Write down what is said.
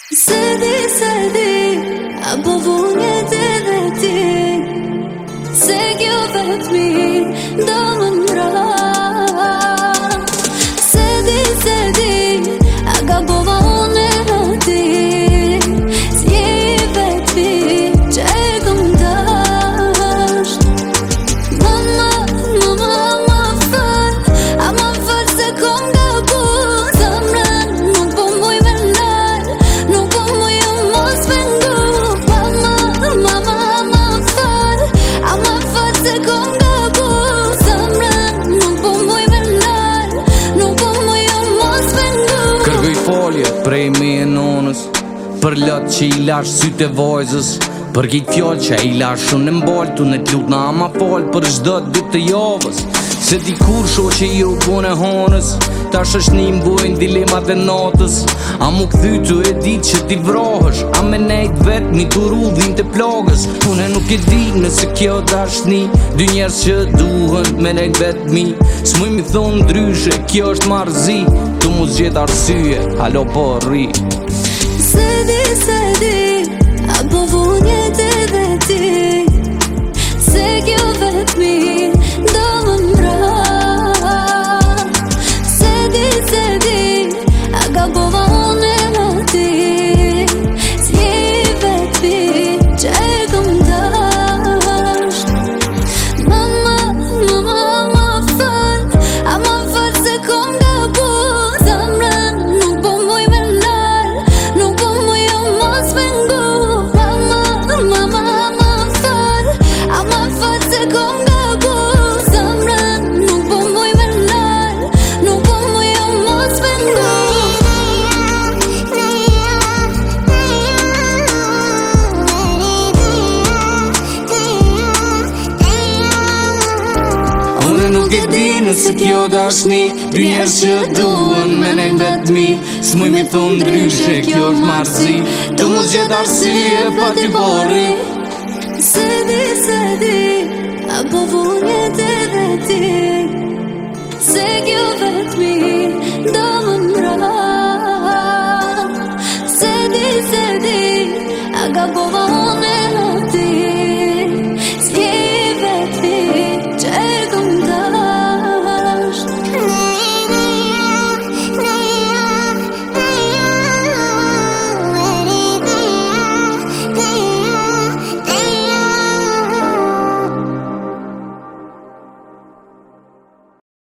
Se di, apo vunet edhe ti Se kjo vetëmi do më ndra Se di, a gabova unë e ti Si je I vetëmi që e kom dasht Mama, ma fal A ma fal se kom gabu Zemrën nuk po muj me nal Nuk po muj u mos pengu Mama, ma fal A ma fal se kom gabu Zemrën nuk po muj me nal Nuk po muj u mos pengu Kërgoj folje prej me e nonës Për lët që I lash sytë e vojzës Për kejt fjallë që I lash unë e mbalë Tu në t'lut na ama falë për çdo dit të javës Se di kur sho që I u bune honës Tash është një mbojnë dilemat e natës A mu këthytu e dit që ti vrohësh A me nejt vet një turu dhim të plagës Unë nuk e di nëse kjo dashni Dy njerës që duhen me nejt vet mi S'muj mi thonë ndryshe, kjo është marzi Tu mu zgjet arsye, halo po rri Se di, apo vunet edhe ti Se kjo vetëmi do më ndra Se di, a gabova unë e ti Si je I vetëmi që e kom dasht Mama fal A ma fal se kom gabu Zemrën nuk po muj me nal Nuk po muj u mos pengu Mama fal A ma fal se kom gabu Zemrën nuk po muj me nal Nuk po muj u mos pengu Unë nuk e di nëse kjo dashni Dy njerës që duen me nejt vetëmi S'muj mi thonë ndryshe kjo është marzi Tu mu zgjet arsye pa t'i borri Se di, apo vunet edhe ti Se kjo vetëmi